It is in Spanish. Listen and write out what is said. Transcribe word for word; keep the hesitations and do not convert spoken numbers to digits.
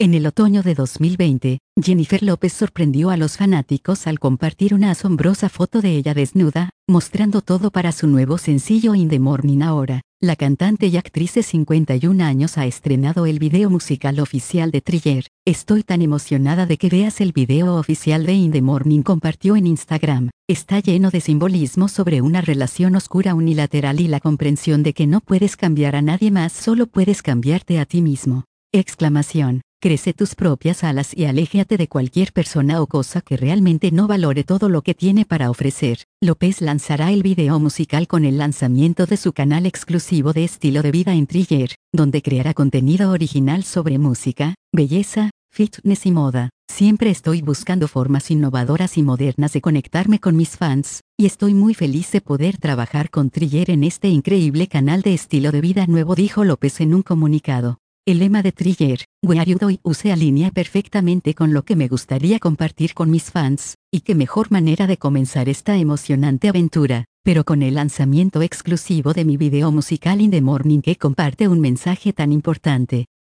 En el otoño de dos mil veinte, Jennifer López sorprendió a los fanáticos al compartir una asombrosa foto de ella desnuda, mostrando todo para su nuevo sencillo In the Morning. Ahora, la cantante y actriz de cincuenta y un años ha estrenado el video musical oficial de Thriller. Estoy tan emocionada de que veas el video oficial de In the Morning, compartió en Instagram. Está lleno de simbolismo sobre una relación oscura unilateral y la comprensión de que no puedes cambiar a nadie más, solo puedes cambiarte a ti mismo. Exclamación. Crece tus propias alas y aléjate de cualquier persona o cosa que realmente no valore todo lo que tiene para ofrecer. López lanzará el video musical con el lanzamiento de su canal exclusivo de estilo de vida en Thriller, donde creará contenido original sobre música, belleza, fitness y moda. Siempre estoy buscando formas innovadoras y modernas de conectarme con mis fans, y estoy muy feliz de poder trabajar con Thriller en este increíble canal de estilo de vida nuevo, dijo López en un comunicado. El lema de Thriller, Where You Do, se alinea perfectamente con lo que me gustaría compartir con mis fans, y qué mejor manera de comenzar esta emocionante aventura, pero con el lanzamiento exclusivo de mi video musical In the Morning, que comparte un mensaje tan importante.